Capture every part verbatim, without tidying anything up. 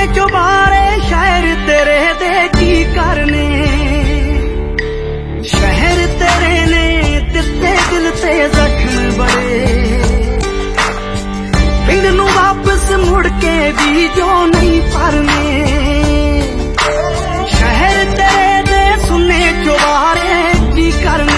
ਸੁਨੇ ਚੁਬਾਰੇ ਸ਼ਹਿਰ ਤੇਰੇ ਦੇ ਕੀ ਕਰਨੇ। ਸ਼ਹਿਰ ਤੇਰੇ ਨੇ ਦਿੱਤੇ ਦਿਲ ਤੇ ਜ਼ਖਮ ਬੜੇ, ਪਿੰਡ ਨੂੰ ਵਾਪਸ ਮੁੜ ਕੇ ਵੀ ਜੋ ਨਹੀਂ ਭਰਨੇ। ਸ਼ਹਿਰ ਤੇਰੇ ਦੇ ਸੁਨੇ ਚੁਬਾਰੇ ਕੀ ਕਰਨੇ।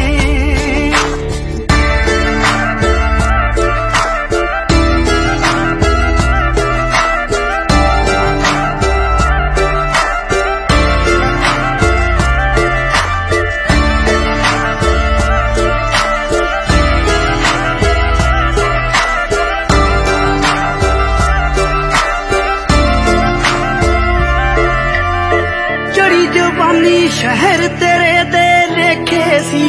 ਸ਼ਹਿਰ ਤੇਰੇ ਦੇ ਲੇਖੇ ਸੀ,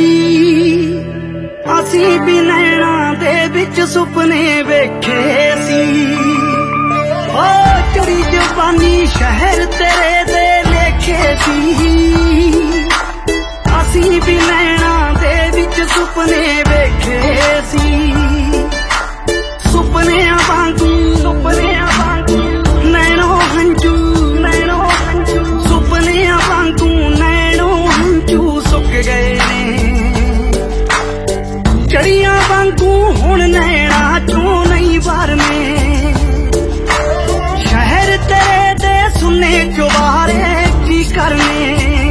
ਅਸੀਂ ਵੀ ਨੈਣਾਂ ਦੇ ਵਿੱਚ ਸੁਪਨੇ ਵੇਖੇ ਸੀ। ਓ ਚੜੀ ਜਵਾਨੀ ਸ਼ਹਿਰ ਤੇਰੇ ਦੇ ਲੇਖੇ ਸੀ, ਅਸੀਂ ਵੀ ਨੈਣਾਂ ਦੇ ਵਿੱਚ ਸੁਪਨੇ ਵੇਖੇ ਸੀ। ਸੁਪਨਿਆਂ ਵਾਂਗੂ ਸੁਪਨਿਆਂ ਵਾਂਗੂ ਨੈਣੋ ਹੰਝੂ ਨੈਣੋ ਹੰਝੂ ਸੁਪਨਿਆਂ ਵਾਂਗੂ ਨੈਣੋ ਹੰਝੂ ਸੁੱਕ ਗਏ ਨੇ। ਚੜੀਆਂ ਵਾਂਗੂ ਹੁਣ ਨੈਣਾ ਚੋਂ ਨਹੀਂ ਵਰਨੇ। ਸ਼ਹਿਰ ਤੇਰੇ ਦੇ ਸੁਨੇ ਚੁਬਾਰੇ ਕੀ ਕਰਨੇ।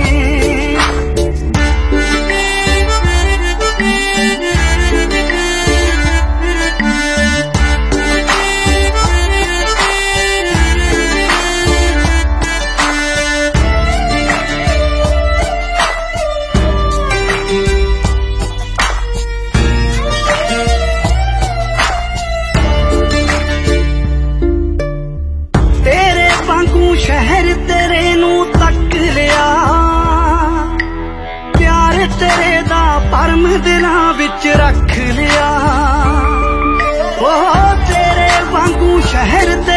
ਸ਼ਹਿਰ ਤੇਰੇ ਨੂੰ ਤੱਕ ਲਿਆ, ਪਿਆਰ ਤੇਰੇ ਦਾ ਭਰਮ ਦਿਲਾਂ ਵਿੱਚ ਰੱਖ ਲਿਆ। ਉਹ ਤੇਰੇ ਵਾਂਗੂ ਸ਼ਹਿਰ